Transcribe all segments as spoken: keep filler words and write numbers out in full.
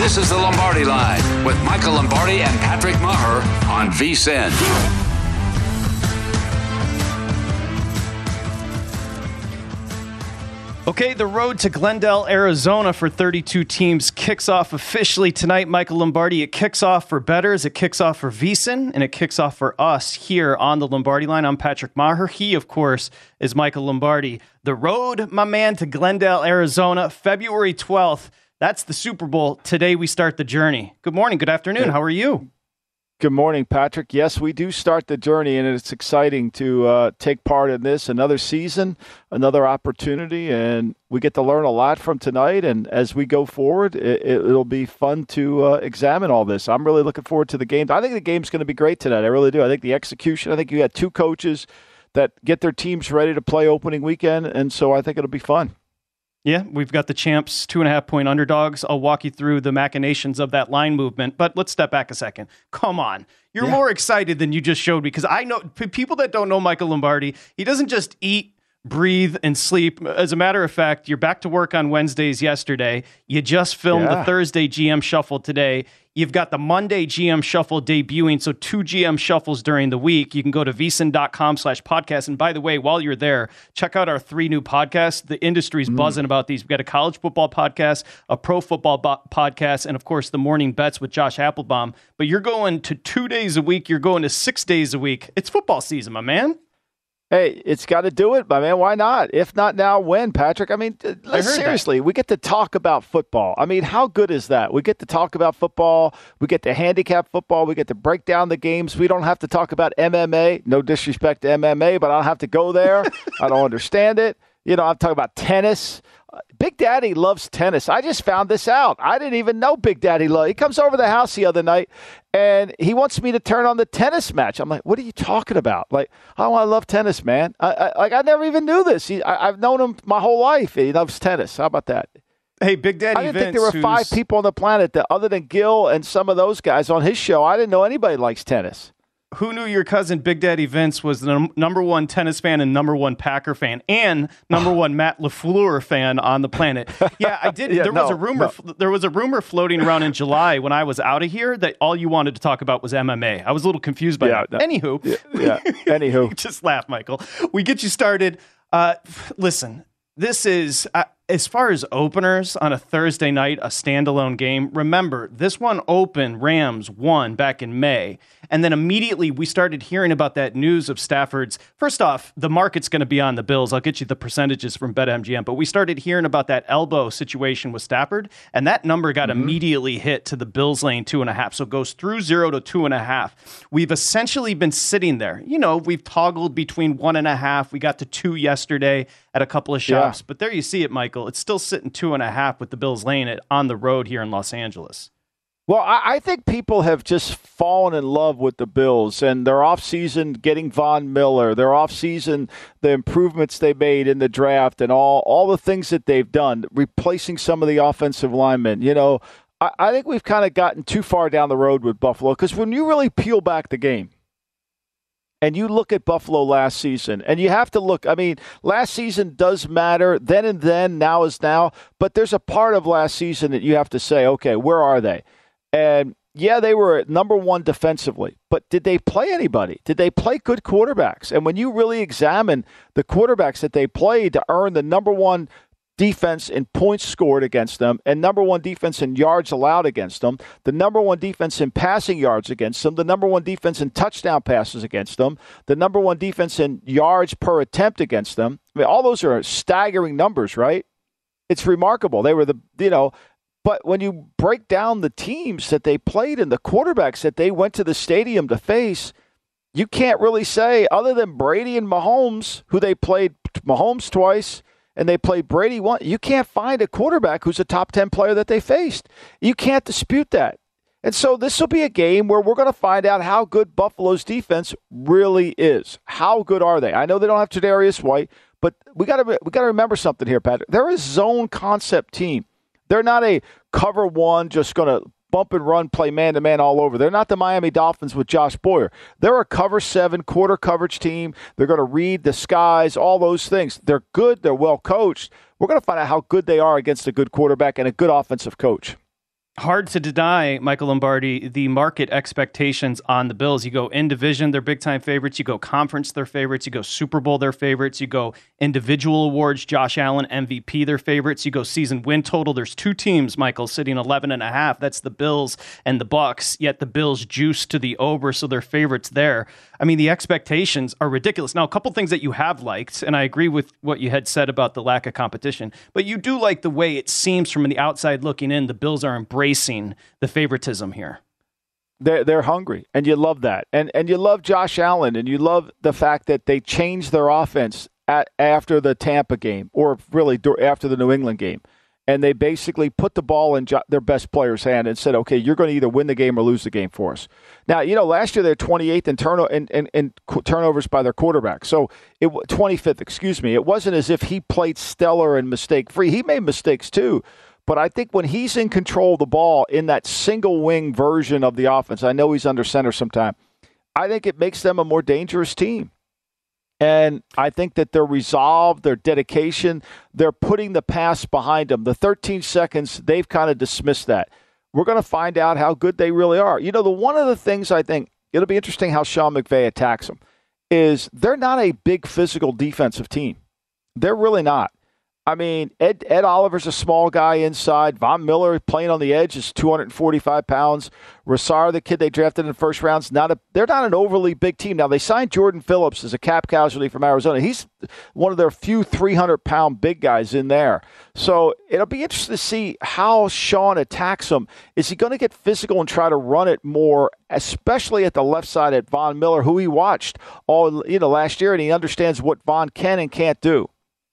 This is the Lombardi Line with Michael Lombardi and Patrick Maher on V S I N. Okay, the road to Glendale, Arizona for thirty-two teams kicks off officially tonight. Michael Lombardi, it kicks off for bettors, it kicks off for V S I N, and it kicks off for us here on the Lombardi Line. I'm Patrick Maher. He, of course, is Michael Lombardi. The road, my man, to Glendale, Arizona, February twelfth. That's the Super Bowl. Today we start the journey. Good morning, good afternoon. How are you? Good morning, Patrick. Yes, we do start the journey, and it's exciting to uh, take part in this. Another season, another opportunity, and we get to learn a lot from tonight. And as we go forward, it, it'll be fun to uh, examine all this. I'm really looking forward to the game. I think the game's going to be great tonight. I really do. I think the execution, I think you got two coaches that get their teams ready to play opening weekend, and so I think it'll be fun. Yeah, we've got the champs, two and a half point underdogs. I'll walk you through the machinations of that line movement, but let's step back a second. Come on. You're yeah. more excited than you just showed me, because I know p- people that don't know Michael Lombardi, he doesn't just eat, breathe, and sleep. As a matter of fact, you're back to work on Wednesdays yesterday. You just filmed yeah. the Thursday G M Shuffle today. You've got the Monday G M Shuffle debuting, so two G M Shuffles during the week. You can go to vsin.com slash podcast. And by the way, while you're there, check out our three new podcasts. The industry's mm. buzzing about these. We've got a college football podcast, a pro football bo- podcast, and of course, the Morning Bets with Josh Applebaum. But you're going to two days a week. You're going to six days a week. It's football season, my man. Hey, it's got to do it, my man. Why not? If not now, when, Patrick? I mean, I seriously, that. we get to talk about football. I mean, how good is that? We get to talk about football. We get to handicap football. We get to break down the games. We don't have to talk about M M A. No disrespect to M M A, but I don't have to go there. I don't understand it. You know, I'm talking about tennis. Big Daddy loves tennis. I just found this out. I didn't even know Big Daddy loved. He comes over the house the other night, and he wants me to turn on the tennis match. I'm like, what are you talking about? Like, oh, I love tennis, man. I, I, like, I never even knew this. He, I, I've known him my whole life. He loves tennis. How about that? Hey, Big Daddy I didn't Vince, think there were who's... five people on the planet that, other than Gil and some of those guys on his show, I didn't know anybody likes tennis. Who knew your cousin Big Daddy Vince was the num- number one tennis fan and number one Packer fan and number one Matt LaFleur fan on the planet? Yeah, I did. yeah, there no, was a rumor. No. There was a rumor floating around in July when I was out of here that all you wanted to talk about was M M A. I was a little confused by yeah, that. No. Anywho, yeah, yeah. Anywho, just laugh, Michael. We get you started. Uh, listen, this is. Uh, As far as openers on a Thursday night, a standalone game, remember, this one opened, Rams won back in May. And then immediately we started hearing about that news of Stafford's. First off, the market's going to be on the Bills. I'll get you the percentages from BetMGM. But we started hearing about that elbow situation with Stafford, and that number got mm-hmm. immediately hit to the Bills lane two and a half. So it goes through zero to two and a half. We've essentially been sitting there. You know, we've toggled between one and a half. We got to two yesterday at a couple of shops. Yeah. But there you see it, Michael. It's still sitting two and a half with the Bills laying it on the road here in Los Angeles. Well, I, I think people have just fallen in love with the Bills and their offseason getting Von Miller, their offseason, the improvements they made in the draft and all, all the things that they've done, replacing some of the offensive linemen. You know, I, I think we've kind of gotten too far down the road with Buffalo, because when you really peel back the game, and you look at Buffalo last season, and you have to look, I mean, last season does matter, then and then, now is now, but there's a part of last season that you have to say, okay, where are they? And yeah, they were number one defensively, but did they play anybody? Did they play good quarterbacks? And when you really examine the quarterbacks that they played to earn the number one defense in points scored against them, and number one defense in yards allowed against them, the number one defense in passing yards against them, the number one defense in touchdown passes against them, the number one defense in yards per attempt against them. I mean, all those are staggering numbers, right? It's remarkable. They were the, you know, but when you break down the teams that they played and the quarterbacks that they went to the stadium to face, you can't really say, other than Brady and Mahomes, who they played Mahomes twice, and they played Brady once, you can't find a quarterback who's a top ten player that they faced. You can't dispute that. And so this will be a game where we're going to find out how good Buffalo's defense really is. How good are they? I know they don't have Tre'Davious White, but we got to we got to remember something here, Patrick. They're a zone concept team. They're not a cover one, just going to bump and run, play man-to-man all over. They're not the Miami Dolphins with Josh Boyer. They're a cover seven, quarter coverage team. They're going to read the skies, all those things. They're good. They're well coached. We're going to find out how good they are against a good quarterback and a good offensive coach. Hard to deny, Michael Lombardi, the market expectations on the Bills. You go in division, they're big-time favorites. You go conference, they're favorites. You go Super Bowl, they're favorites. You go individual awards, Josh Allen, M V P, they're favorites. You go season win total. There's two teams, Michael, sitting eleven and a half. That's the Bills and the Bucs, yet the Bills juice to the over, so they're favorites there. I mean, the expectations are ridiculous. Now, a couple things that you have liked, and I agree with what you had said about the lack of competition, but you do like the way it seems from the outside looking in, the Bills are embracing Embracing the favoritism here. They're, they're hungry, and you love that. And and you love Josh Allen, and you love the fact that they changed their offense at, after the Tampa game, or really after the New England game. And they basically put the ball in jo- their best player's hand and said, okay, you're going to either win the game or lose the game for us. Now, you know, last year they're twenty-eighth in, turno- in, in, in turnovers by their quarterback. So it twenty-fifth, excuse me. It wasn't as if he played stellar and mistake-free. He made mistakes too. But I think when he's in control of the ball in that single wing version of the offense, I know he's under center sometime, I think it makes them a more dangerous team. And I think that their resolve, their dedication, they're putting the pass behind them. The thirteen seconds, they've kind of dismissed that. We're going to find out how good they really are. You know, the one of the things I think, it'll be interesting how Sean McVay attacks them, is they're not a big physical defensive team. They're really not. I mean, Ed, Ed Oliver's a small guy inside. Von Miller playing on the edge is two hundred forty-five pounds. Rassar, the kid they drafted in the first round, is not a, they're not an overly big team. Now, they signed Jordan Phillips as a cap casualty from Arizona. He's one of their few three hundred pound big guys in there. So it'll be interesting to see how Sean attacks them. Is he going to get physical and try to run it more, especially at the left side at Von Miller, who he watched all you know last year, and he understands what Von can and can't do.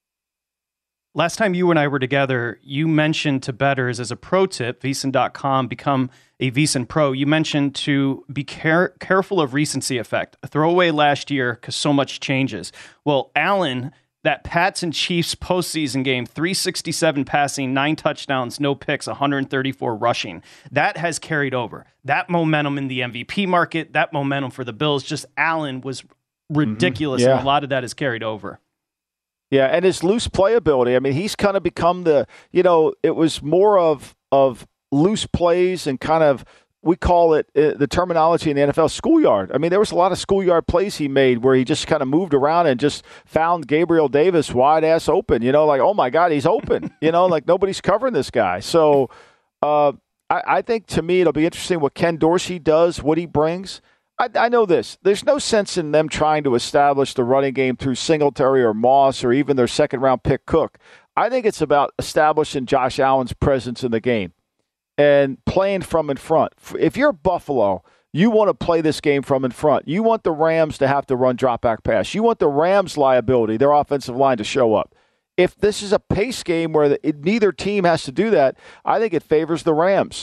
Last time you and I were together, you mentioned to bettors as a pro tip, VSiN dot com, become a VSiN Pro. You mentioned to be care- careful of recency effect. A throwaway last year because so much changes. Well, Allen, that Pats and Chiefs postseason game, three sixty-seven passing, nine touchdowns, no picks, one hundred thirty-four rushing. That has carried over. That momentum in the M V P market, that momentum for the Bills, just Allen was ridiculous, mm-hmm. yeah. and a lot of that is carried over. Yeah, and his loose playability. I mean, he's kind of become the, you know, it was more of of loose plays and kind of, we call it, uh, the terminology in the N F L, schoolyard. I mean, there was a lot of schoolyard plays he made where he just kind of moved around and just found Gabriel Davis wide-ass open, you know, like, oh, my God, he's open. you know, like nobody's covering this guy. So uh, I, I think, to me, it'll be interesting what Ken Dorsey does, what he brings. I, I know this. There's no sense in them trying to establish the running game through Singletary or Moss or even their second-round pick Cook. I think it's about establishing Josh Allen's presence in the game and playing from in front. If you're Buffalo, you want to play this game from in front. You want the Rams to have to run drop-back pass. You want the Rams' liability, their offensive line, to show up. If this is a pace game where the, it, neither team has to do that, I think it favors the Rams.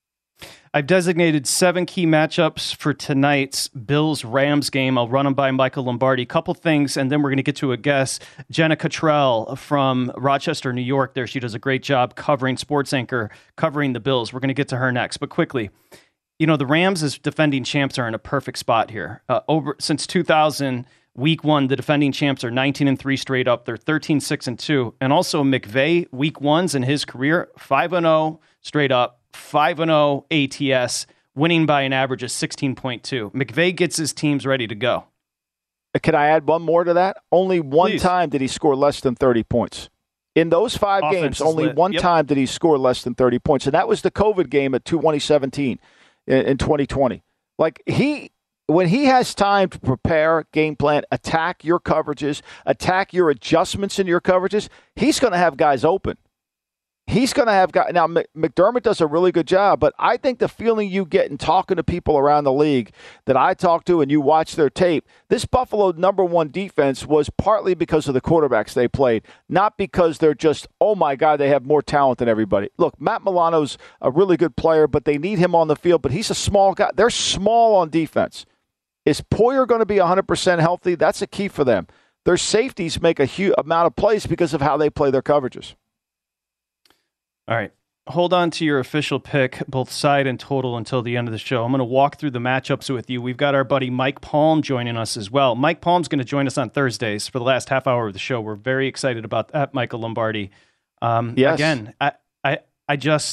I've designated seven key matchups for tonight's Bills-Rams game. I'll run them by Michael Lombardi. Couple things, and then we're going to get to a guest. Jenna Cottrell from Rochester, New York. There, she does a great job covering, sports anchor, covering the Bills. We're going to get to her next. But quickly, you know, the Rams as defending champs are in a perfect spot here. Uh, over since two thousand, week one, the defending champs are nineteen and three straight up. They're thirteen six and two. And also McVay, week ones in his career, five and oh straight up. five and oh A T S, winning by an average of sixteen point two. McVay gets his teams ready to go. Can I add one more to that? Only one Please. time did he score less than thirty points. In those five Offense games, only lit. one yep. time did he score less than thirty points, and that was the COVID game at twenty seventeen in twenty twenty. Like, he, when he has time to prepare, game plan, attack your coverages, attack your adjustments in your coverages, he's going to have guys open. He's going to have guys. Now, McDermott does a really good job, but I think the feeling you get in talking to people around the league that I talk to and you watch their tape, this Buffalo number one defense was partly because of the quarterbacks they played, not because they're just, oh, my God, they have more talent than everybody. Look, Matt Milano's a really good player, but they need him on the field, but he's a small guy. They're small on defense. Is Poyer going to be one hundred percent healthy? That's a key for them. Their safeties make a huge amount of plays because of how they play their coverages. All right. Hold on to your official pick, both side and total, until the end of the show. I'm going to walk through the matchups with you. We've got our buddy Mike Palm joining us as well. Mike Palm's going to join us on Thursdays for the last half hour of the show. We're very excited about that, Michael Lombardi. Um, yes. Again, I, I, I just,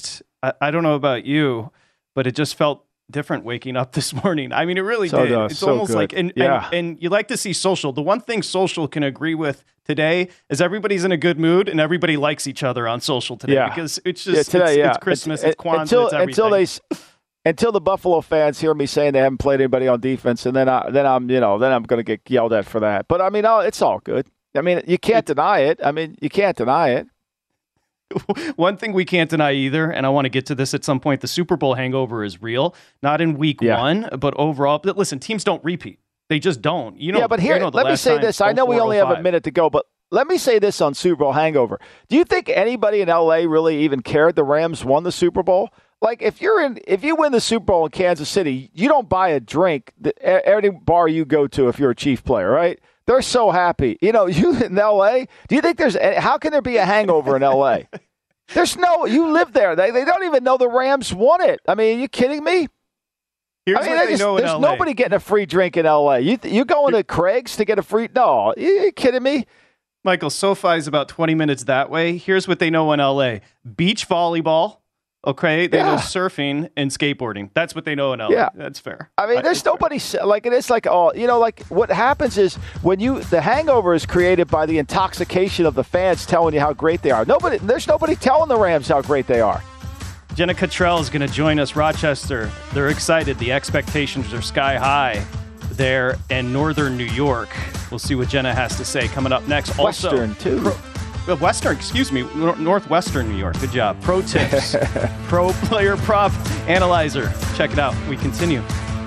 I, I don't know about you, but it just felt different waking up this morning. I mean, it really so did. Does. It's so almost good. like, and, yeah. and and you like to see Social. The one thing Social can agree with today is everybody's in a good mood and everybody likes each other on Social today yeah. because it's just yeah, today, it's, yeah. it's Christmas, it's, it's Kwanzaa, until, it's everything. Until they, until the Buffalo fans hear me saying they haven't played anybody on defense, and then I then I'm you know then I'm going to get yelled at for that. But I mean, it's all good. I mean, you can't deny it. I mean, you can't deny it. One thing we can't deny either, and I want to get to this at some point, the Super Bowl hangover is real. Not in week yeah. one, but overall. But listen, teams don't repeat. They just don't. You know. Yeah, but here, you know let me say this. I know we only have a minute to go, but let me say this on Super Bowl hangover. Do you think anybody in L A really even cared the Rams won the Super Bowl? Like, if you're in, if you win the Super Bowl in Kansas City, you don't buy a drink at any bar you go to if you're a Chief player, right? They're so happy. You know, you in L A, do you think there's, how can there be a hangover in L A? There's no, you live there. They they don't even know the Rams won it. I mean, are you kidding me? Here's I mean, what they just, know in there's L A. nobody getting a free drink in L A. You you going to Craig's to get a free? No, are you kidding me? Michael, SoFi is about twenty minutes that way. Here's what they know in L A. Beach volleyball. Okay, they yeah. know surfing and skateboarding. That's what they know in L A. Yeah. That's fair. I mean, there's nobody like it is like oh, you know, like what happens is when you the hangover is created by the intoxication of the fans telling you how great they are. Nobody, there's nobody telling the Rams how great they are. Jenna Cottrell is going to join us. Rochester, they're excited. The expectations are sky high there in northern New York. We'll see what Jenna has to say coming up next. Western also, too. Pro- Western, excuse me, Northwestern New York. Good job. Pro tips, pro player prop analyzer. Check it out. We continue.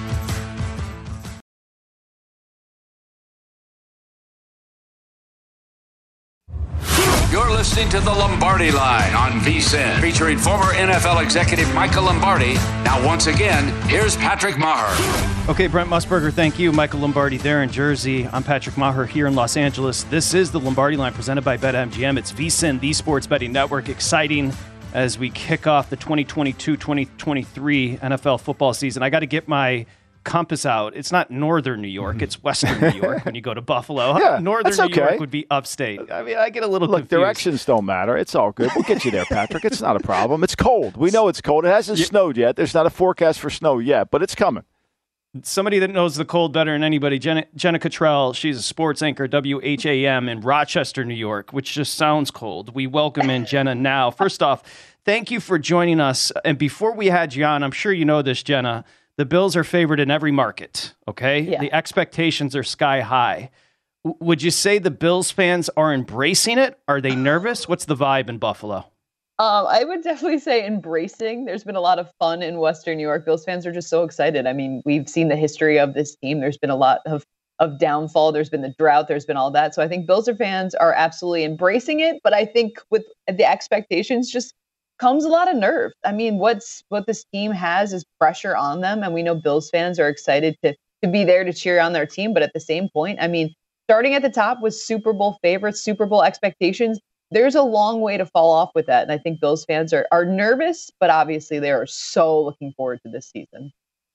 You're listening to the Lombardi Line on VSiN, featuring former N F L executive Michael Lombardi. Now, once again, here's Patrick Maher. Okay, Brent Musburger, thank you. Michael Lombardi there in Jersey. I'm Patrick Maher here in Los Angeles. This is the Lombardi Line presented by BetMGM. It's VSiN, the Sports Betting Network. Exciting as we kick off the twenty twenty-two twenty twenty-three N F L football season. I got to get my compass out. It's not northern New York. It's western New York when you go to Buffalo. Yeah, northern that's New okay. York would be upstate. I mean, I get a little Look, confused. directions don't matter. It's all good. We'll get you there, Patrick. It's not a problem. It's cold. We know it's cold. It hasn't yeah. snowed yet. There's not a forecast for snow yet, but it's coming. Somebody that knows the cold better than anybody, Jenna, Jenna Cottrell. She's a sports anchor, W H A M, in Rochester, New York, which just sounds cold. We welcome in Jenna now. First off, thank you for joining us. And before we had you on, I'm sure you know this, Jenna, the Bills are favored in every market, okay? Yeah. The expectations are sky high. W- would you say the Bills fans are embracing it? Are they nervous? What's the vibe in Buffalo? Um, I would definitely say embracing. There's been a lot of fun in Western New York. Bills fans are just so excited. I mean, we've seen the history of this team. There's been a lot of, of downfall. There's been the drought. There's been all that. So I think Bills fans are absolutely embracing it. But I think with the expectations just comes a lot of nerve. I mean, what's what this team has is pressure on them. And we know Bills fans are excited to to be there to cheer on their team. But at the same point, I mean, starting at the top with Super Bowl favorites, Super Bowl expectations, there's a long way to fall off with that. And I think Bills fans are, are nervous, but obviously they are so looking forward to this season.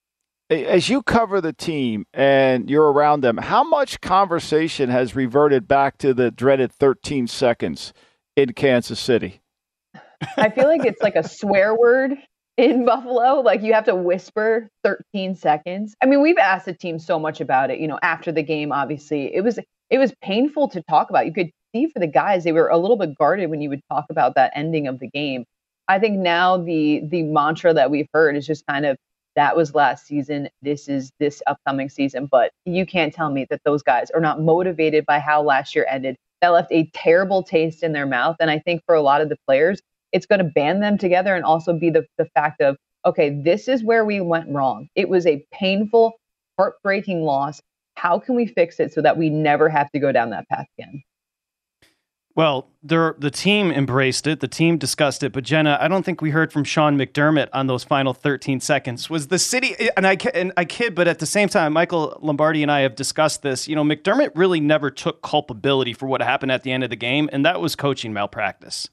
As you cover the team and you're around them, how much conversation has reverted back to the dreaded thirteen seconds in Kansas City? I feel like it's like a swear word in Buffalo. Like you have to whisper thirteen seconds. I mean, we've asked the team so much about it, you know, after the game, obviously. It was it was painful to talk about. You could see for the guys, they were a little bit guarded when you would talk about that ending of the game. I think now the the mantra that we've heard is just kind of that was last season. This is this upcoming season. But you can't tell me that those guys are not motivated by how last year ended. That left a terrible taste in their mouth. And I think for a lot of the players, it's going to band them together and also be the, the fact of, okay, this is where we went wrong. It was a painful, heartbreaking loss. How can we fix it so that we never have to go down that path again? Well, the team embraced it. The team discussed it. But Jenna, I don't think we heard from Sean McDermott on those final thirteen seconds. Was the city, and I, and I kid, but at the same time, Michael Lombardi and I have discussed this. You know, McDermott really never took culpability for what happened at the end of the game, and that was coaching malpractice.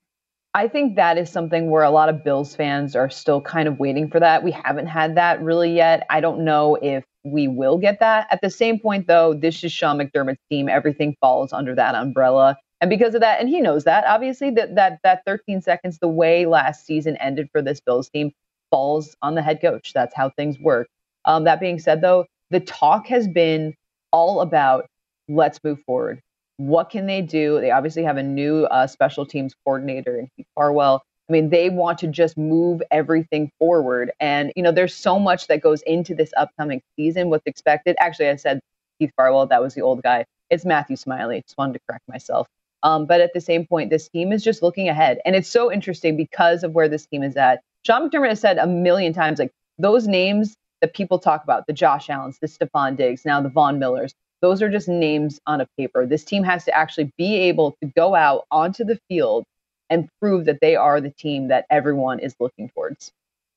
I think that is something where a lot of Bills fans are still kind of waiting for that. We haven't had that really yet. I don't know if we will get that. At the same point, though, this is Sean McDermott's team. Everything falls under that umbrella. And because of that, and he knows that, obviously, that that that thirteen seconds, the way last season ended for this Bills team, falls on the head coach. That's how things work. Um, that being said, though, the talk has been all about let's move forward. What can they do? They obviously have a new uh, special teams coordinator in Keith Farwell. I mean, they want to just move everything forward. And, you know, there's so much that goes into this upcoming season, what's expected. Actually, I said Keith Farwell, that was the old guy. It's Matthew Smiley. Just wanted to correct myself. Um, but at the same point, this team is just looking ahead. And it's so interesting because of where this team is at. Sean McDermott has said a million times, like, those names that people talk about, the Josh Allens, the Stephon Diggs, now the Von Millers, those are just names on a paper. This team has to actually be able to go out onto the field and prove that they are the team that everyone is looking towards.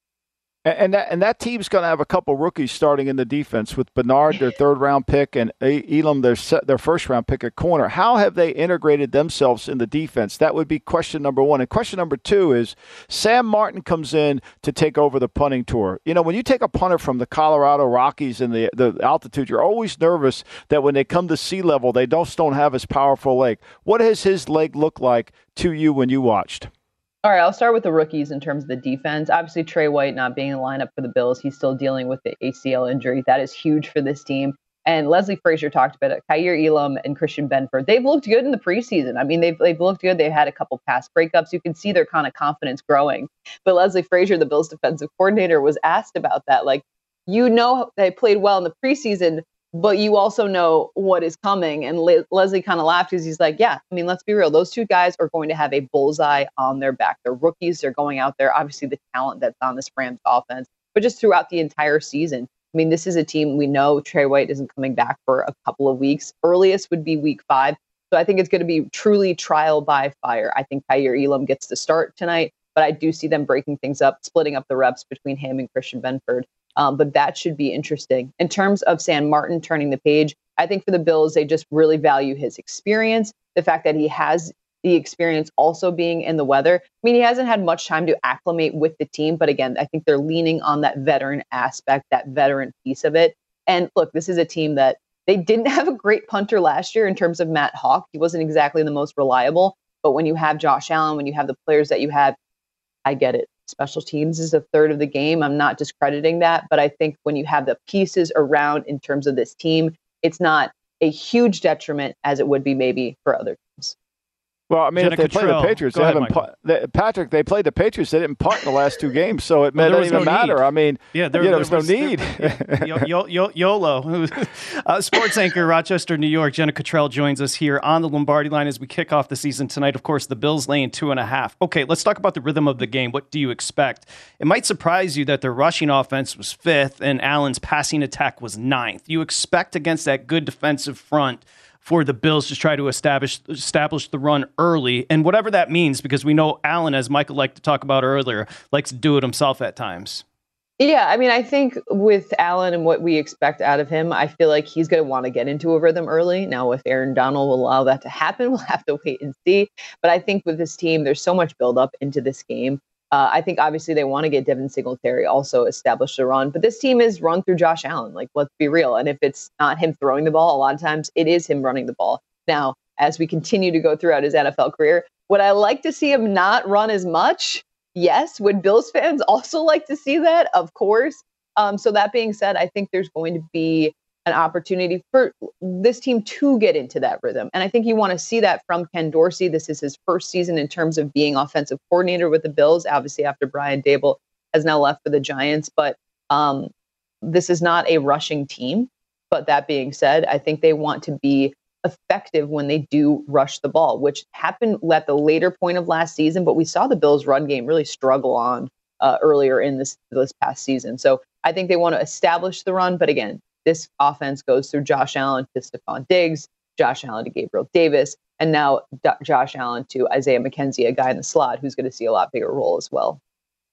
And that, and that team's going to have a couple rookies starting in the defense with Bernard, their third-round pick, and Elam, their their first-round pick at corner. How have they integrated themselves in the defense? That would be question number one. And question number two is Sam Martin comes in to take over the punting tour. You know, when you take a punter from the Colorado Rockies and the, the altitude, you're always nervous that when they come to sea level, they don't, don't have as powerful leg. What has his leg look like to you when you watched? All right, I'll start with the rookies in terms of the defense. Obviously, Trey White not being in the lineup for the Bills. He's still dealing with the A C L injury. That is huge for this team. And Leslie Frazier talked about it. Kaiir Elam and Christian Benford, they've looked good in the preseason. I mean, they've, they've looked good. They've had a couple pass breakups. You can see their kind of confidence growing. But Leslie Frazier, the Bills defensive coordinator, was asked about that. Like, you know, they played well in the preseason, but you also know what is coming. And Le- Leslie kind of laughed because he's like, yeah, I mean, let's be real. Those two guys are going to have a bullseye on their back. They're rookies. They're going out there. Obviously, the talent that's on this Rams offense, but just throughout the entire season. I mean, this is a team we know Trey White isn't coming back for a couple of weeks. Earliest would be week five. So I think it's going to be truly trial by fire. I think Kaiir Elam gets to start tonight, but I do see them breaking things up, splitting up the reps between him and Christian Benford. Um, but that should be interesting. In terms of Sam Martin turning the page, I think for the Bills, they just really value his experience, the fact that he has the experience also being in the weather. I mean, he hasn't had much time to acclimate with the team, but again, I think they're leaning on that veteran aspect, that veteran piece of it. And look, this is a team that they didn't have a great punter last year in terms of Matt Hawk. He wasn't exactly the most reliable, but when you have Josh Allen, when you have the players that you have, I get it. Special teams is a third of the game. I'm not discrediting that, but I think when you have the pieces around in terms of this team, it's not a huge detriment as it would be maybe for other teams. Well, I mean, Jenna if they play the Patriots, they ahead, haven't pu- they, Patrick, they played the Patriots. They didn't punt in the last two games, so it well, doesn't even no matter. Need. I mean, yeah, there, yeah, there was, was no need. There, y- y- y- YOLO. uh, sports anchor, Rochester, New York, Jenna Cottrell joins us here on the Lombardi line as we kick off the season tonight. Of course, the Bills laying two and a half. Okay, let's talk about the rhythm of the game. What do you expect? It might surprise you that their rushing offense was fifth and Allen's passing attack was ninth. You expect against that good defensive front for the Bills to try to establish establish the run early, and whatever that means, because we know Allen, as Michael liked to talk about earlier, likes to do it himself at times. Yeah, I mean, I think with Allen and what we expect out of him, I feel like he's going to want to get into a rhythm early. Now, if Aaron Donald will allow that to happen, we'll have to wait and see. But I think with this team, there's so much buildup into this game. Uh, I think obviously they want to get Devin Singletary also established a run, but this team is run through Josh Allen. Like, let's be real. And if it's not him throwing the ball, a lot of times it is him running the ball. Now, as we continue to go throughout his N F L career, would I like to see him not run as much? Yes. Would Bills fans also like to see that? Of course. Um, so that being said, I think there's going to be an opportunity for this team to get into that rhythm. And I think you want to see that from Ken Dorsey. This is his first season in terms of being offensive coordinator with the Bills, obviously after Brian Daboll has now left for the Giants. But um, this is not a rushing team. But that being said, I think they want to be effective when they do rush the ball, which happened at the later point of last season. But we saw the Bills run game really struggle on uh, earlier in this, this past season. So I think they want to establish the run. But again, this offense goes through Josh Allen to Stephon Diggs, Josh Allen to Gabriel Davis, and now D- Josh Allen to Isaiah McKenzie, a guy in the slot who's going to see a lot bigger role as well.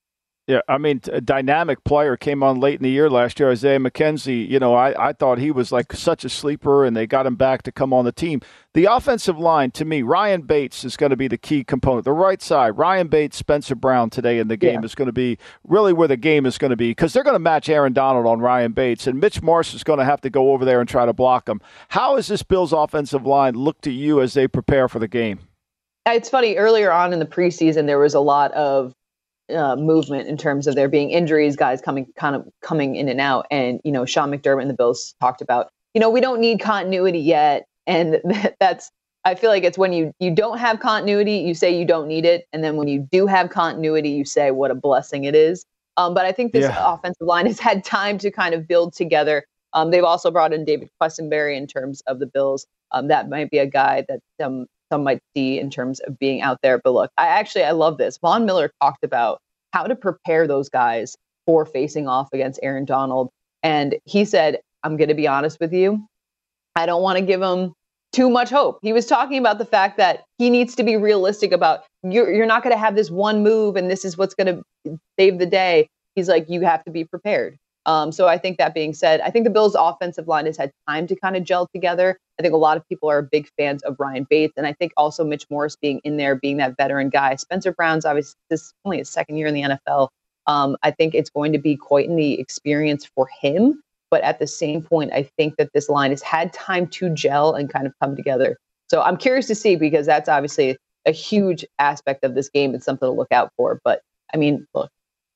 Yeah, I mean, a dynamic player came on late in the year last year. Isaiah McKenzie, you know, I, I thought he was like such a sleeper, and they got him back to come on the team. The offensive line, to me, Ryan Bates is going to be the key component. The right side, Ryan Bates, Spencer Brown today in the game yeah. is going to be really where the game is going to be, because they're going to match Aaron Donald on Ryan Bates, and Mitch Morse is going to have to go over there and try to block him. How has this Bills offensive line look to you as they prepare for the game? It's funny, earlier on in the preseason, there was a lot of Uh, movement in terms of there being injuries, guys coming kind of coming in and out. And, you know, Sean McDermott and the Bills talked about, you know, we don't need continuity yet. And that's, I feel like it's when you, you don't have continuity, you say you don't need it. And then when you do have continuity, you say what a blessing it is. Um, but I think this yeah. offensive line has had time to kind of build together. Um, they've also brought in David Quessenberry in terms of the Bills. Um, that might be a guy that um, some might see in terms of being out there. But look, I actually, I love this. Von Miller talked about how to prepare those guys for facing off against Aaron Donald. And he said, I'm going to be honest with you, I don't want to give him too much hope. He was talking about the fact that he needs to be realistic about, you're, you're not going to have this one move and this is what's going to save the day. He's like, you have to be prepared. Um, so I think that being said, I think the Bills' offensive line has had time to kind of gel together. I think a lot of people are big fans of Ryan Bates. And I think also Mitch Morse being in there, being that veteran guy. Spencer Brown's obviously this is only his second year in the N F L. Um, I think it's going to be quite in the experience for him. But at the same point, I think that this line has had time to gel and kind of come together. So I'm curious to see, because that's obviously a huge aspect of this game and something to look out for. But I mean, look,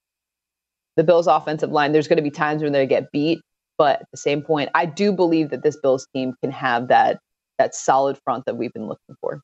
the Bills' offensive line, there's going to be times when they get beat. But at the same point, I do believe that this Bills team can have that that solid front that we've been looking for.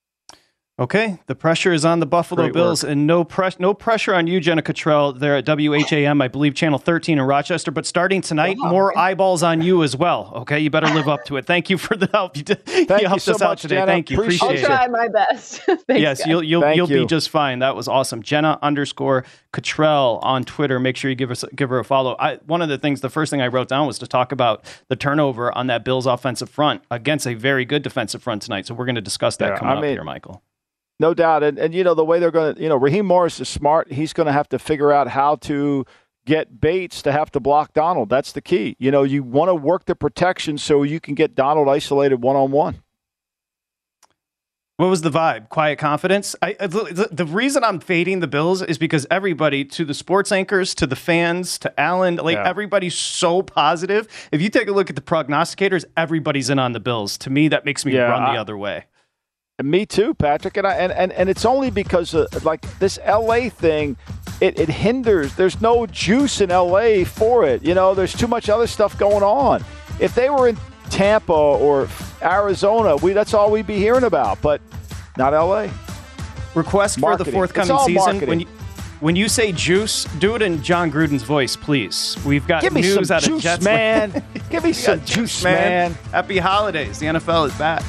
Okay, the pressure is on the Buffalo Great Bills, work. and no press, no pressure on you, Jenna Cottrell. They're at W H A M, I believe, Channel thirteen in Rochester. But starting tonight, wow. more eyeballs on you as well. Okay, you better live up to it. Thank you for the help. You, did, Thank you helped you so us much, out today. Jenna. Thank you. Appreciate, Appreciate I'll it. try my best. Thanks, yes, guys. you'll you'll Thank you'll you. be just fine. That was awesome. Jenna underscore Cottrell on Twitter. Make sure you give us give her a follow. I, one of the things, the first thing I wrote down was to talk about the turnover on that Bills offensive front against a very good defensive front tonight. So we're going to discuss that yeah, coming I mean, up here, Michael. No doubt. And, and, you know, the way they're going to, you know, Raheem Morris is smart. He's going to have to figure out how to get Bates to have to block Donald. That's the key. You know, you want to work the protection so you can get Donald isolated one-on-one. What was the vibe? Quiet confidence? I, the, the reason I'm fading the Bills is because everybody, to the sports anchors, to the fans, to Alan, like yeah. everybody's so positive. If you take a look at the prognosticators, everybody's in on the Bills. To me, that makes me yeah, run the I, other way. Me too, Patrick, and I and, and, and it's only because of, like, this L A thing, it, it hinders. There's no juice in L A for it. You know, there's too much other stuff going on. If they were in Tampa or Arizona, we that's all we'd be hearing about, but not L A. Request marketing. For the forthcoming season. Marketing. When you, when you say juice, do it in John Gruden's voice, please. We've got Give me news some out juice, of Jets, man. Give me some juice, man. man. Happy holidays. The N F L is back.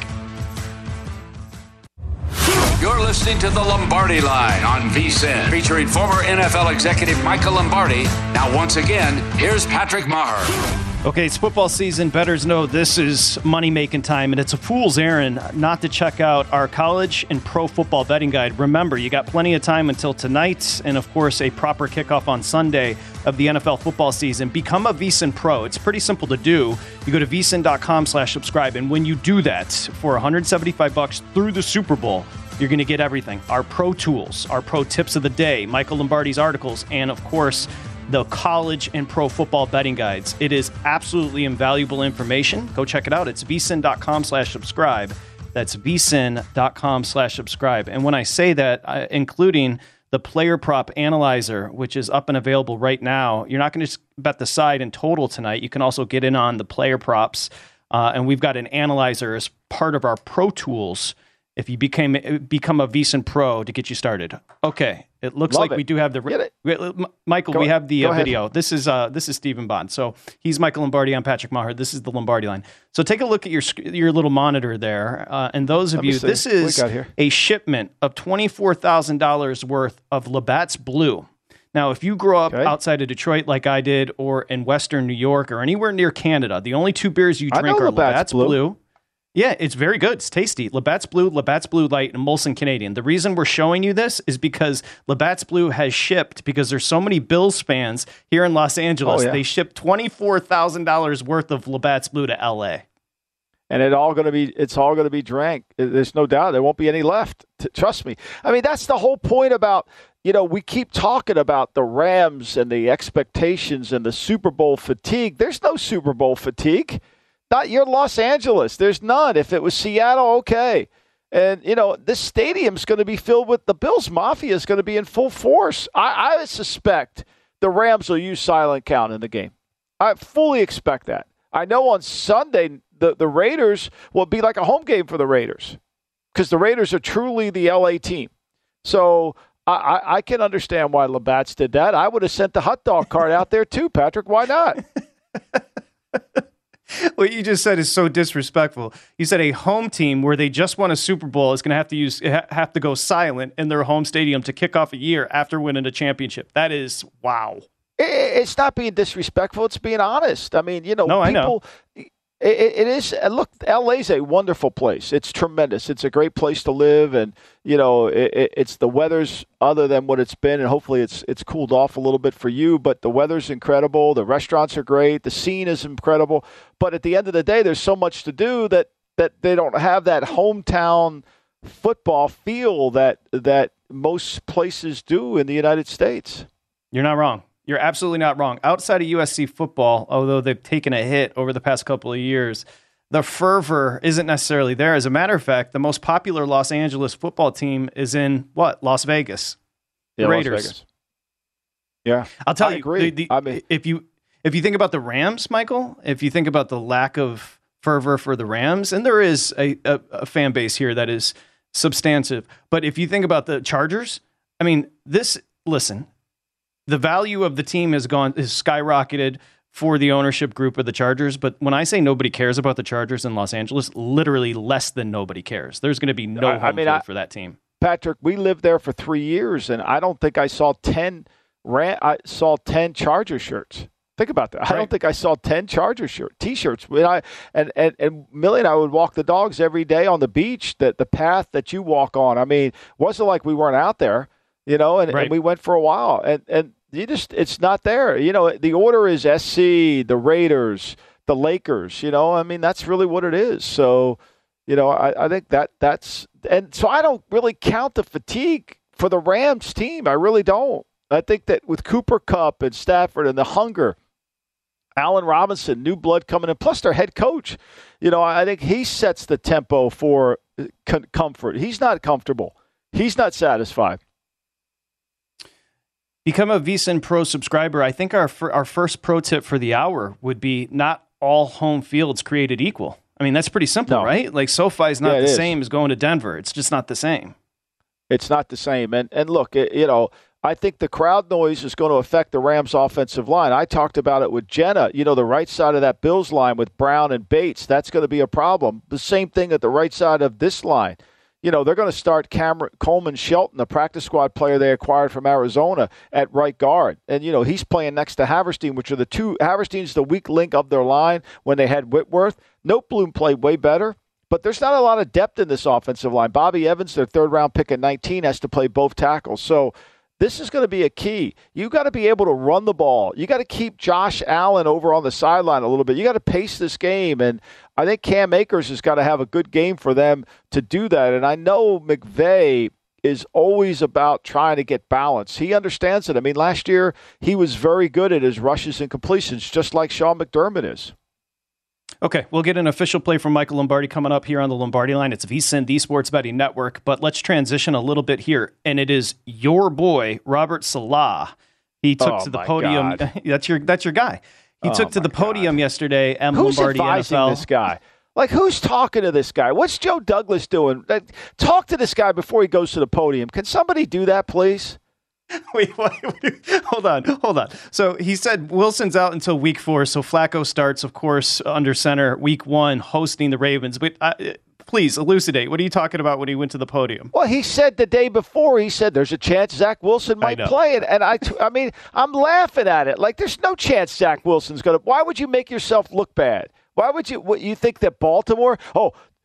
You're listening to The Lombardi Line on VSiN, featuring former N F L executive Michael Lombardi. Now, once again, here's Patrick Maher. Okay, it's football season. Bettors know this is money-making time, and it's a fool's errand not to check out our college and pro football betting guide. Remember, you got plenty of time until tonight, and of course, a proper kickoff on Sunday of the N F L football season. Become a VSiN Pro. It's pretty simple to do. You go to vsin.com slash subscribe, and when you do that, for one hundred seventy-five bucks through the Super Bowl, you're going to get everything. Our pro tools, our pro tips of the day, Michael Lombardi's articles, and of course, the college and pro football betting guides. It is absolutely invaluable information. Go check it out. It's vsin.com slash subscribe. That's vsin.com slash subscribe. And when I say that, uh, including the player prop analyzer, which is up and available right now, you're not going to just bet the side in total tonight. You can also get in on the player props. Uh, and we've got an analyzer as part of our pro tools if you became become a VSiN Pro to get you started. Okay, it looks Love like it. we do have the we, Michael. Go, we have the uh, video. This is uh, this is Stephen Bond. So he's Michael Lombardi. I'm Patrick Maher. This is the Lombardi Line. So take a look at your your little monitor there. Uh, and those of Let you, this is a shipment of twenty-four thousand dollars worth of Labatt's Blue. Now, if you grew up okay. outside of Detroit like I did, or in Western New York, or anywhere near Canada, the only two beers you drink are Labatt's, Labatt's Blue. Blue Yeah, it's very good. It's tasty. Labatt's Blue, Labatt's Blue Light, and Molson Canadian. The reason we're showing you this is because Labatt's Blue has shipped, because there's so many Bills fans here in Los Angeles, oh, yeah. they shipped twenty-four thousand dollars worth of Labatt's Blue to L A. And it all going to be it's all going to be drank. There's no doubt there won't be any left. Trust me. I mean, that's the whole point about, you know, we keep talking about the Rams and the expectations and the Super Bowl fatigue. There's no Super Bowl fatigue. Not you're Los Angeles. There's none. If it was Seattle, okay. And, you know, this stadium's going to be filled with the Bills Mafia is going to be in full force. I, I suspect the Rams will use silent count in the game. I fully expect that. I know on Sunday the, the Raiders will be like a home game for the Raiders because the Raiders are truly the L A team. So I, I, I can understand why Labatt's did that. I would have sent the hot dog cart out there too, Patrick. Why not? What you just said is so disrespectful. You said a home team where they just won a Super Bowl is going to have to use have to go silent in their home stadium to kick off a year after winning a championship. That is wow. It's not being disrespectful. It's being honest. I mean, you know, no, people. I know. It, it is. Look, L A's a wonderful place. It's tremendous. It's a great place to live, and you know, it, it's the weather's other than what it's been, and hopefully it's it's cooled off a little bit for you. But the weather's incredible. The restaurants are great. The scene is incredible. But at the end of the day, there's so much to do that that they don't have that hometown football feel that that most places do in the United States. You're not wrong. You're absolutely not wrong. Outside of U S C football, although they've taken a hit over the past couple of years, the fervor isn't necessarily there. As a matter of fact, the most popular Los Angeles football team is in what? Las Vegas. Yeah, Raiders. Las Vegas. Yeah. I'll tell I you, agree. The, the, I mean, if you if you think about the Rams, Michael, if you think about the lack of fervor for the Rams, and there is a, a, a fan base here that is substantive, but if you think about the Chargers, I mean, this, listen, the value of the team has gone is skyrocketed for the ownership group of the Chargers. But when I say nobody cares about the Chargers in Los Angeles, literally less than nobody cares. There's going to be no I, home I mean, field I, for that team. Patrick, we lived there for three years, and I don't think I saw ten. Ran, I saw ten Charger shirts. Think about that. Right. I don't think I saw ten Charger shirt T-shirts. When I and, and and Millie and I would walk the dogs every day on the beach. That the path that you walk on. I mean, wasn't like we weren't out there. You know, and, right. and we went for a while, and, and you just, it's not there. You know, the order is S C, the Raiders, the Lakers, you know, I mean, that's really what it is. So, you know, I, I think that that's, and so I don't really count the fatigue for the Rams team. I really don't. I think that with Cooper Kupp and Stafford and the hunger, Allen Robinson, new blood coming in, plus their head coach, you know, I think he sets the tempo for comfort. He's not comfortable. He's not satisfied. Become a VSiN Pro subscriber. I think our our first pro tip for the hour would be not all home fields created equal. I mean, that's pretty simple, no. right? Like SoFi is not yeah, the is. same as going to Denver. It's just not the same. It's not the same. And and look, it, you know, I think the crowd noise is going to affect the Rams offensive line. I talked about it with Jenna. You know, the right side of that Bills line with Brown and Bates, that's going to be a problem. The same thing at the right side of this line. You know, they're going to start Cameron, Coleman Shelton, the practice squad player they acquired from Arizona, at right guard. And, you know, he's playing next to Haverstein, which are the two. Haverstein's the weak link of their line when they had Whitworth. Noteboom played way better, but there's not a lot of depth in this offensive line. Bobby Evans, their third-round pick at nineteen, has to play both tackles. So this is going to be a key. You got to be able to run the ball. You got to keep Josh Allen over on the sideline a little bit. You got to pace this game, and I think Cam Akers has got to have a good game for them to do that. And I know McVay is always about trying to get balance. He understands it. I mean, last year he was very good at his rushes and completions, just like Sean McDermott is. Okay, we'll get an official play from Michael Lombardi coming up here on the Lombardi Line. It's VSiN, the Sports Betting Network. But let's transition a little bit here, and it is your boy Robert Salah. He took oh to the podium. God. That's your that's your guy. He oh took to the podium God. yesterday. M Who's Lombardi advising N F L. this guy? Like, who's talking to this guy? What's Joe Douglas doing? Like, talk to this guy before he goes to the podium. Can somebody do that, please? Wait, wait, wait, hold on, hold on. So he said Wilson's out until week four, so Flacco starts, of course, under center week one, hosting the Ravens. But uh, please elucidate. What are you talking about when he went to the podium? Well, he said the day before, he said there's a chance Zach Wilson might play it. And I, I mean, I'm laughing at it. Like, there's no chance Zach Wilson's going to. Why would you make yourself look bad? Why would you, what, you think that Baltimore, oh,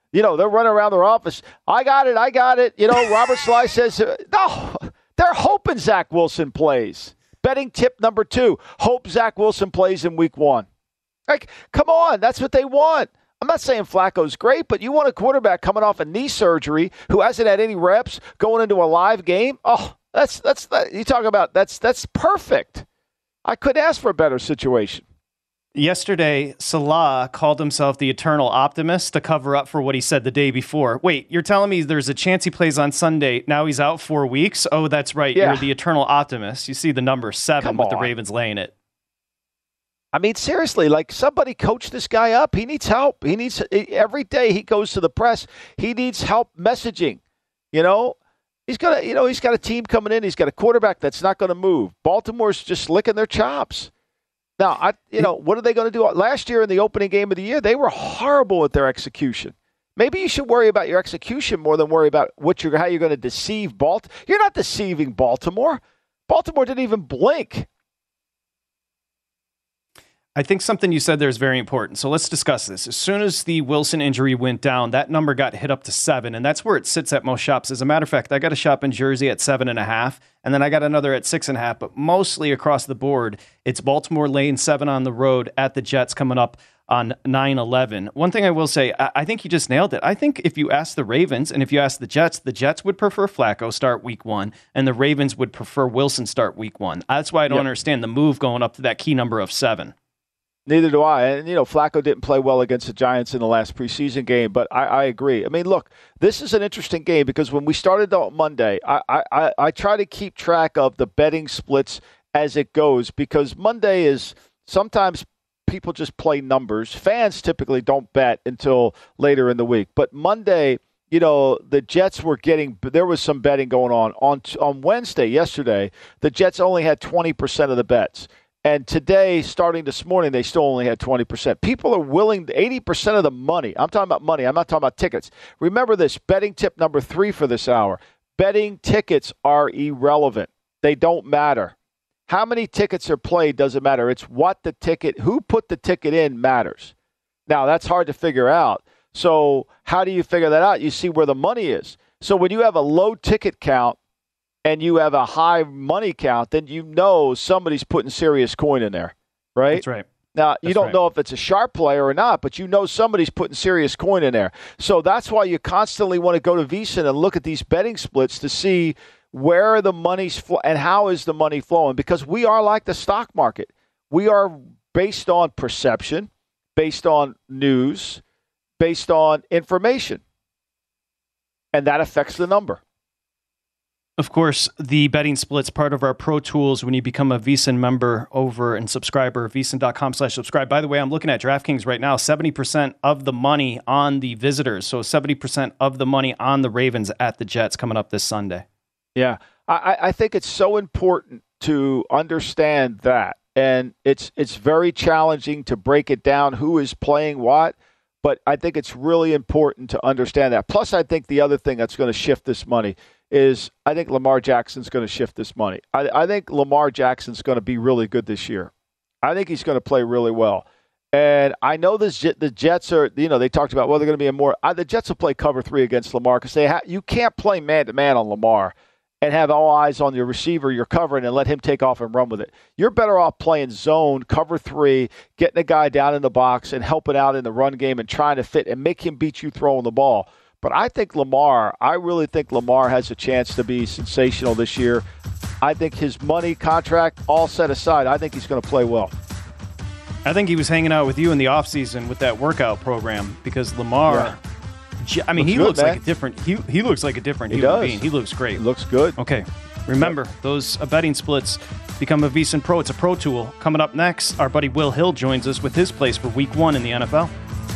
You know, they're running around their office. I got it. I got it. You know, Robert Sly says, no, they're hoping Zach Wilson plays. Betting tip number two, hope Zach Wilson plays in week one. Like, come on. That's what they want. I'm not saying Flacco's great, but you want a quarterback coming off a knee surgery who hasn't had any reps going into a live game? Oh, that's, that's, that, you talk about, that's, that's perfect. I couldn't ask for a better situation. Yesterday, Salah called himself the eternal optimist to cover up for what he said the day before. Wait, you're telling me there's a chance he plays on Sunday. Now he's out four weeks? Oh, that's right. Yeah. You're the eternal optimist. You see the number seven Come with on. the Ravens laying it. I mean, seriously, like somebody coach this guy up. He needs help. He needs every day he goes to the press. He needs help messaging. You know, he's got a, you know, he's got a team coming in. He's got a quarterback that's not going to move. Baltimore's just licking their chops. Now, I, you know, what are they going to do? Last year in the opening game of the year, they were horrible at their execution. Maybe you should worry about your execution more than worry about what you're, how you're going to deceive Baltimore. You're not deceiving Baltimore. Baltimore didn't even blink. I think something you said there is very important. So let's discuss this. As soon as the Wilson injury went down, that number got hit up to seven, and that's where it sits at most shops. As a matter of fact, I got a shop in Jersey at seven and a half, and then I got another at six and a half. But mostly across the board, it's Baltimore laying seven on the road at the Jets coming up on nine eleven. One thing I will say, I, I think you just nailed it. I think if you ask the Ravens and if you ask the Jets, the Jets would prefer Flacco start week one, and the Ravens would prefer Wilson start week one. That's why I don't yep. understand the move going up to that key number of seven. Neither do I. And, you know, Flacco didn't play well against the Giants in the last preseason game, but I, I agree. I mean, look, this is an interesting game because when we started on Monday, I, I, I try to keep track of the betting splits as it goes because Monday is sometimes people just play numbers. Fans typically don't bet until later in the week. But Monday, you know, the Jets were getting – there was some betting going on. On, on Wednesday, yesterday, the Jets only had twenty percent of the bets. And today, starting this morning, they still only had twenty percent. People are willing, eighty percent of the money. I'm talking about money. I'm not talking about tickets. Remember this, betting tip number three for this hour. Betting tickets are irrelevant. They don't matter. How many tickets are played doesn't matter. It's what the ticket, who put the ticket in matters. Now, that's hard to figure out. So how do you figure that out? You see where the money is. So when you have a low ticket count, and you have a high money count, then you know somebody's putting serious coin in there, right? That's right. Now, you that's don't right. know if it's a sharp player or not, but you know somebody's putting serious coin in there. So that's why you constantly want to go to VSiN and look at these betting splits to see where the money's flow and how is the money flowing, because we are like the stock market. We are based on perception, based on news, based on information, and that affects the number. Of course, the betting split's part of our Pro Tools when you become a VSiN member over and subscriber, VSiN.com slash subscribe. By the way, I'm looking at DraftKings right now, seventy percent of the money on the visitors. So seventy percent of the money on the Ravens at the Jets coming up this Sunday. Yeah, I, I think it's so important to understand that. And it's it's very challenging to break it down, who is playing what. But I think it's really important to understand that. Plus, I think the other thing that's going to shift this money is I think Lamar Jackson's going to shift this money. I, I think Lamar Jackson's going to be really good this year. I think he's going to play really well. And I know this, the Jets are, you know, they talked about, well, they're going to be a more, uh, the Jets will play cover three against Lamar because they ha- you can't play man-to-man on Lamar and have all eyes on your receiver you're covering and let him take off and run with it. You're better off playing zone, cover three, getting a guy down in the box and helping out in the run game and trying to fit and make him beat you throwing the ball. But I think Lamar, I really think Lamar has a chance to be sensational this year. I think his money, contract, all set aside, I think he's going to play well. I think he was hanging out with you in the offseason with that workout program because Lamar, yeah. I mean, looks he good, looks man. like a different, he, he looks like a different he human does. being. He looks great. He looks good. Okay. Remember, those uh, betting splits become a VSiN Pro. It's a pro tool. Coming up next, our buddy Will Hill joins us with his plays for week one in the N F L.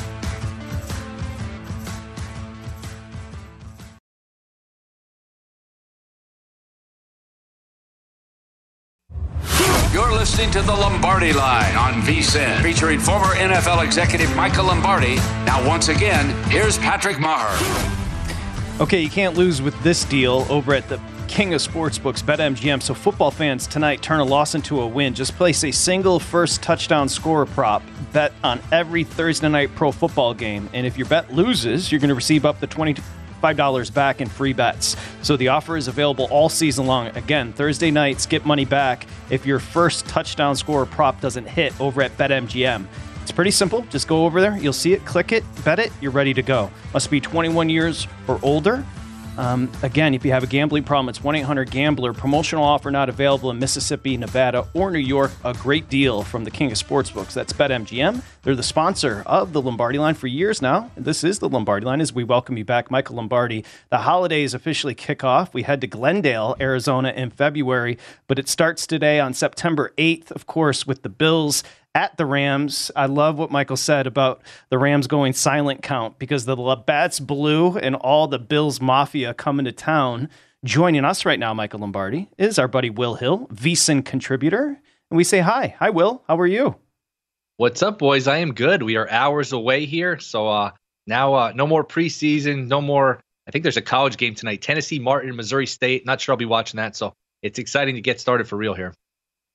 You're listening to The Lombardi Line on VSiN, featuring former N F L executive Michael Lombardi. Now, once again, here's Patrick Maher. Okay, you can't lose with this deal over at the king of sportsbooks, BetMGM. So football fans tonight, turn a loss into a win. Just place a single first touchdown scorer prop bet on every Thursday night pro football game. And if your bet loses, you're going to receive up to twenty-five dollars back in free bets. So the offer is available all season long. Again, Thursday nights, get money back if your first touchdown scorer prop doesn't hit over at BetMGM. It's pretty simple. Just go over there. You'll see it, click it, bet it, you're ready to go. Must be twenty-one years or older. Um, again, if you have a gambling problem, it's one eight hundred gambler. Promotional offer not available in Mississippi, Nevada, or New York. A great deal from the king of sportsbooks. That's BetMGM. They're the sponsor of the Lombardi Line for years now. This is the Lombardi Line as we welcome you back, Michael Lombardi. The holidays officially kick off. We head to Glendale, Arizona in February, but it starts today on September eighth, of course, with the Bills at the Rams. I love what Michael said about the Rams going silent count because the Labatt's Blue and all the Bills Mafia coming to town. Joining us right now, Michael Lombardi, is our buddy Will Hill, VSiN contributor. And we say hi. Hi, Will. How are you? What's up, boys? I am good. We are hours away here. So uh, now uh, no more preseason, no more. I think there's a college game tonight. Tennessee, Martin, Missouri State. Not sure I'll be watching that. So it's exciting to get started for real here.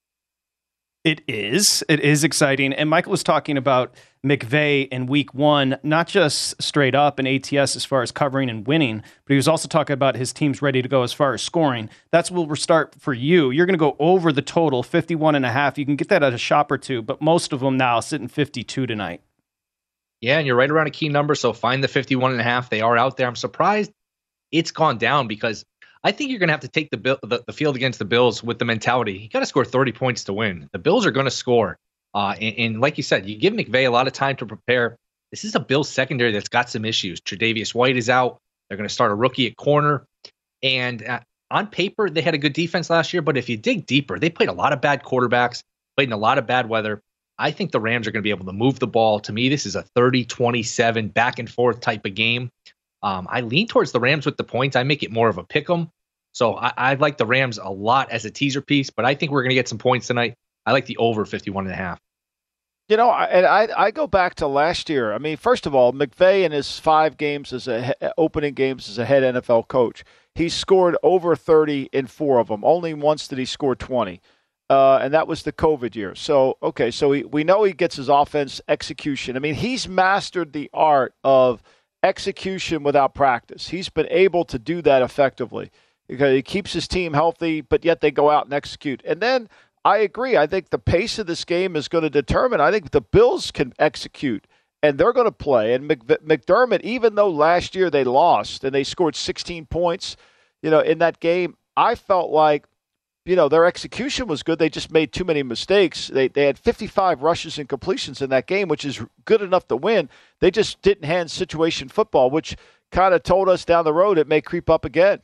It is. It is exciting. And Michael was talking about McVay in week one, not just straight up in A T S as far as covering and winning, but he was also talking about his team's ready to go as far as scoring. That's where we'll start for you. You're going to go over the total, fifty-one and a half. You can get that at a shop or two, but most of them now sitting fifty-two tonight. Yeah, and you're right around a key number, so find the fifty-one and a half. They are out there. I'm surprised it's gone down because I think you're going to have to take the, the the field against the Bills with the mentality. You got to score thirty points to win. The Bills are going to score. Uh, and, and like you said, you give McVay a lot of time to prepare. This is a Bills secondary that's got some issues. Tre'Davious White is out. They're going to start a rookie at corner. And uh, on paper, they had a good defense last year. But if you dig deeper, they played a lot of bad quarterbacks, played in a lot of bad weather. I think the Rams are going to be able to move the ball. To me, this is a thirty twenty-seven back and forth type of game. Um, I lean towards the Rams with the points. I make it more of a pick 'em. So I, I like the Rams a lot as a teaser piece, but I think we're going to get some points tonight. I like the over fifty-one and a half. You know, I, and I I go back to last year. I mean, first of all, McVay in his five games as a opening games as a head N F L coach, he scored over thirty in four of them. Only once did he score twenty, uh, and that was the COVID year. So okay, so he, we know he gets his offense execution. I mean, he's mastered the art of execution without practice. He's been able to do that effectively because he keeps his team healthy, but yet they go out and execute. And then I agree. I think the pace of this game is going to determine. I think the Bills can execute, and they're going to play. And McDermott, even though last year they lost and they scored sixteen points, you know, in that game, I felt like, you know, their execution was good. They just made too many mistakes. They they had fifty-five rushes and completions in that game, which is good enough to win. They just didn't hand situation football, which kind of told us down the road it may creep up again.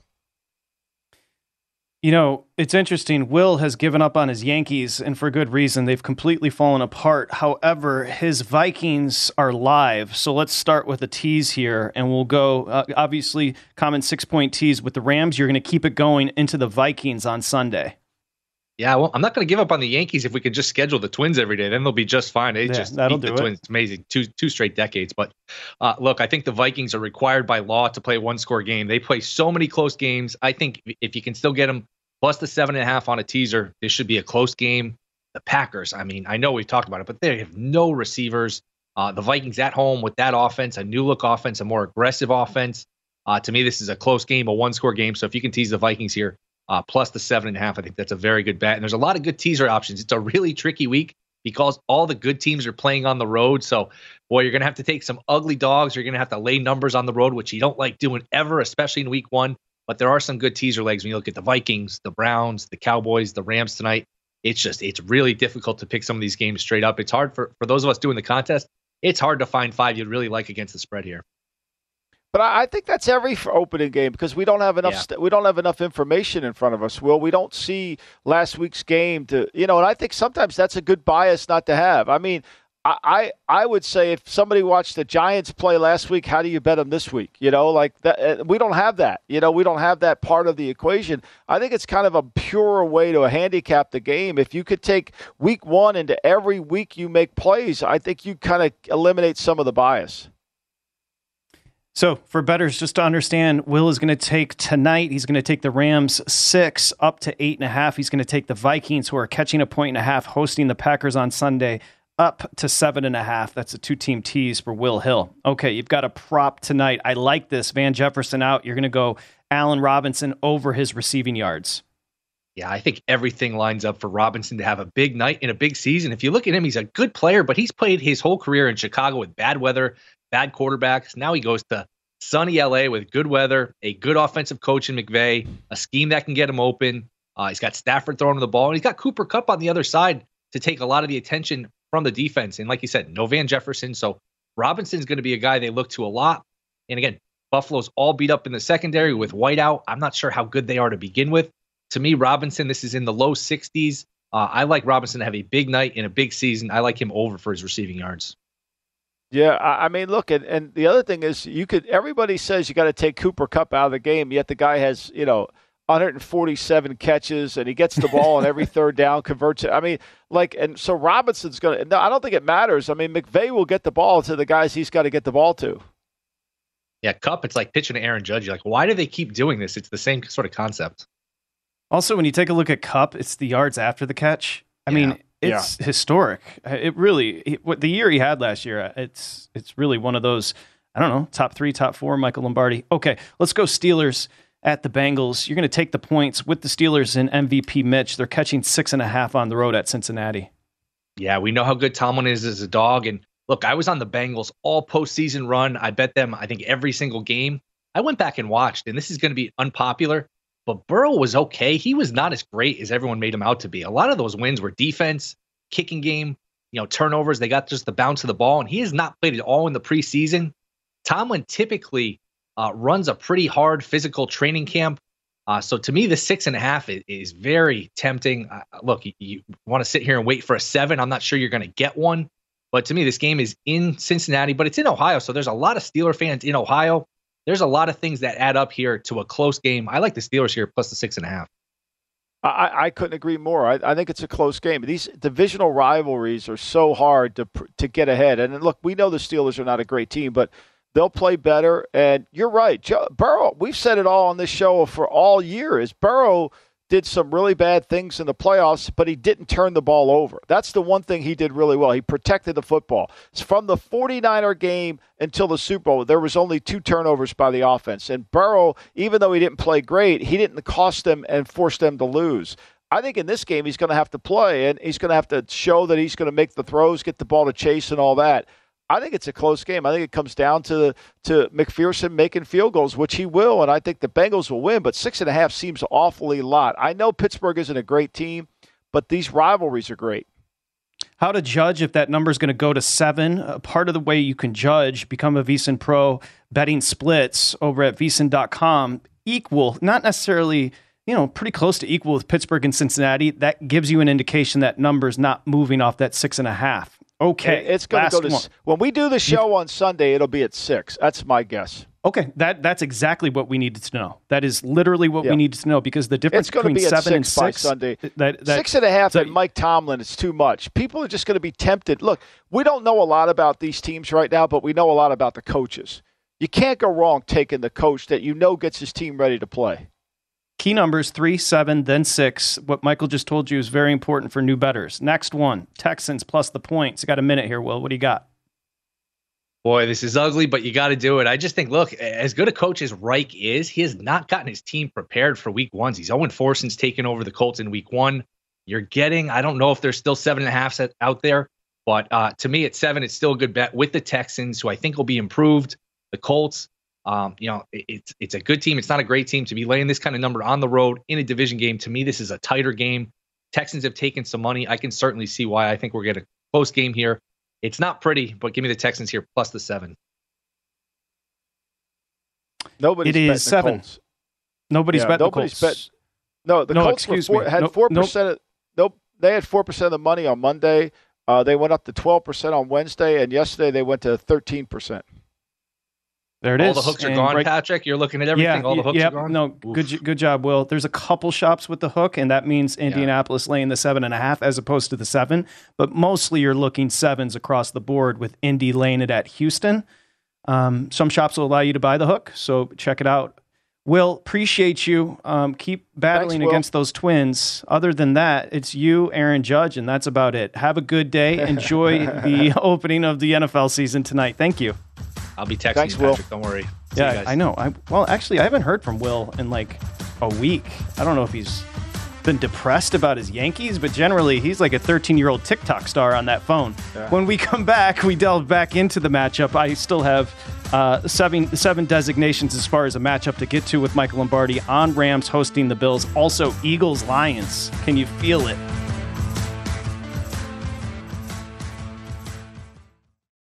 You know, it's interesting. Will has given up on his Yankees, and for good reason. They've completely fallen apart. However, his Vikings are live. So let's start with a tease here, and we'll go, uh, obviously, common six-point tease with the Rams. You're going to keep it going into the Vikings on Sunday. Yeah, well, I'm not going to give up on the Yankees if we can just schedule the Twins every day. Then they'll be just fine. They yeah, just that'll beat do the it. Twins. It's amazing. Two two straight decades. But uh, look, I think the Vikings are required by law to play a one-score game. They play so many close games. I think if you can still get them plus the seven and a half on a teaser, this should be a close game. The Packers, I mean, I know we've talked about it, but they have no receivers. Uh, the Vikings at home with that offense, a new look offense, a more aggressive offense. Uh, to me, this is a close game, a one-score game. So if you can tease the Vikings here, uh, plus the seven and a half, I think that's a very good bet. And there's a lot of good teaser options. It's a really tricky week because all the good teams are playing on the road. So, boy, you're going to have to take some ugly dogs. You're going to have to lay numbers on the road, which you don't like doing ever, especially in week one. But there are some good teaser legs when you look at the Vikings, the Browns, the Cowboys, the Rams tonight. It's just, it's really difficult to pick some of these games straight up. It's hard for, for those of us doing the contest. It's hard to find five you'd really like against the spread here. But I think that's every opening game because we don't have enough. Yeah. St- we don't have enough information in front of us. Will we don't see last week's game to you know? And I think sometimes that's a good bias not to have. I mean, I I, I would say if somebody watched the Giants play last week, how do you bet them this week? You know, like that. We don't have that. You know, we don't have that part of the equation. I think it's kind of a purer way to handicap the game. If you could take week one into every week you make plays, I think you kind of eliminate some of the bias. So for bettors, just to understand, Will is going to take tonight. He's going to take the Rams six up to eight and a half. He's going to take the Vikings, who are catching a point and a half, hosting the Packers on Sunday, up to seven and a half. That's a two-team tease for Will Hill. Okay, you've got a prop tonight. I like this. Van Jefferson out. You're going to go Allen Robinson over his receiving yards. Yeah, I think everything lines up for Robinson to have a big night in a big season. If you look at him, he's a good player, but he's played his whole career in Chicago with bad weather, bad quarterbacks. Now he goes to sunny L A with good weather, a good offensive coach in McVay, a scheme that can get him open. Uh, he's got Stafford throwing him the ball, and he's got Cooper Kupp on the other side to take a lot of the attention from the defense. And like you said, no Van Jefferson. So Robinson's going to be a guy they look to a lot. And again, Buffalo's all beat up in the secondary with White out. I'm not sure how good they are to begin with. To me, Robinson, this is in the low sixties. Uh, I like Robinson to have a big night in a big season. I like him over for his receiving yards. Yeah, I mean, look, and, and the other thing is, you could. Everybody says you got to take Cooper Kupp out of the game, yet the guy has, you know, one hundred forty-seven catches, and he gets the ball on every third down, converts it. I mean, like, and so Robinson's going to. No, I don't think it matters. I mean, McVay will get the ball to the guys he's got to get the ball to. Yeah, Kupp, it's like pitching to Aaron Judge. You're like, why do they keep doing this? It's the same sort of concept. Also, when you take a look at Kupp, it's the yards after the catch. I yeah. mean, it's yeah. historic. It really, it, what the year he had last year, it's it's really one of those, I don't know, top three, top four, Michael Lombardi. Okay, let's go Steelers at the Bengals. You're going to take the points with the Steelers and M V P Mitch. They're catching six and a half on the road at Cincinnati. Yeah, we know how good Tomlin is as a dog. And look, I was on the Bengals all postseason run. I bet them, I think, every single game. I went back and watched, and this is going to be unpopular, but Burrow was okay. He was not as great as everyone made him out to be. A lot of those wins were defense, kicking game, you know, turnovers. They got just the bounce of the ball, and he has not played at all in the preseason. Tomlin typically uh, runs a pretty hard physical training camp. Uh, so to me, the six and a half is, is very tempting. Uh, look, you, you want to sit here and wait for a seven. I'm not sure you're going to get one. But to me, this game is in Cincinnati, but it's in Ohio. So there's a lot of Steeler fans in Ohio. There's a lot of things that add up here to a close game. I like the Steelers here plus the six and a half. I, I couldn't agree more. I, I think it's a close game. These divisional rivalries are so hard to to get ahead. And look, we know the Steelers are not a great team, but they'll play better. And you're right, Joe, Burrow. We've said it all on this show for all year. Is Burrow did some really bad things in the playoffs, but he didn't turn the ball over. That's the one thing he did really well. He protected the football. From the forty-niner game until the Super Bowl, there was only two turnovers by the offense. And Burrow, even though he didn't play great, he didn't cost them and force them to lose. I think in this game he's going to have to play, and he's going to have to show that he's going to make the throws, get the ball to Chase and all that. I think it's a close game. I think it comes down to to McPherson making field goals, which he will, and I think the Bengals will win, but six and a half seems awfully lot. I know Pittsburgh isn't a great team, but these rivalries are great. How to judge if that number is going to go to seven. Uh, part of the way you can judge, become a VSiN Pro, betting splits over at V S I N dot com, equal, not necessarily, you know, pretty close to equal with Pittsburgh and Cincinnati. That gives you an indication that number's not moving off that six and a half. Okay, it's going to go to one. When we do the show on Sunday, it'll be at six. That's my guess. Okay, that that's exactly what we needed to know. That is literally what yeah. we needed to know, because the difference it's going between to be at seven six and six by Sunday. That, that, six and a half so, and Mike Tomlin is too much. People are just going to be tempted. Look, we don't know a lot about these teams right now, but we know a lot about the coaches. You can't go wrong taking the coach that you know gets his team ready to play. Key numbers, three, seven, then six. What Michael just told you is very important for new bettors. Next one, Texans plus the points. You got a minute here, Will. What do you got? Boy, this is ugly, but you got to do it. I just think, look, as good a coach as Reich is, he has not gotten his team prepared for week ones. He's oh and four since taking over the Colts in week one. You're getting, I don't know if there's still seven and a half out there, but uh, to me at seven, it's still a good bet with the Texans, who I think will be improved. The Colts, Um, you know, it, it's it's a good team. It's not a great team to be laying this kind of number on the road in a division game. To me, this is a tighter game. Texans have taken some money. I can certainly see why. I think we're getting a close game here. It's not pretty, but give me the Texans here plus the seven. Nobody's it is seven. Colts. Nobody's yeah, bet nobody's the Colts. Bet, no, the no, Colts excuse four, me. had nope, four percent. Nope. Of, nope, they had four percent of the money on Monday. Uh, they went up to twelve percent on Wednesday, and yesterday they went to thirteen percent. There it all is. All the hooks are and gone, right, Patrick. You're looking at everything. Yeah, all the hooks yep, are gone. No, Oof. good, good job, Will. There's a couple shops with the hook, and that means Indianapolis yeah. laying the seven and a half as opposed to the seven. But mostly, you're looking sevens across the board with Indy laying it at Houston. Um, some shops will allow you to buy the hook, so check it out. Will, appreciate you. Um, keep battling Thanks, against those Twins. Other than that, it's you, Aaron Judge, and that's about it. Have a good day. Enjoy the opening of the N F L season tonight. Thank you. I'll be texting Thanks, you, Patrick. Will. Don't worry. See yeah, you guys. I know. I well, actually, I haven't heard from Will in like a week. I don't know if he's been depressed about his Yankees, but generally he's like a thirteen-year-old TikTok star on that phone. Yeah. When we come back, we delve back into the matchup. I still have uh, seven seven designations as far as a matchup to get to with Michael Lombardi on Rams hosting the Bills. Also, Eagles-Lions. Can you feel it?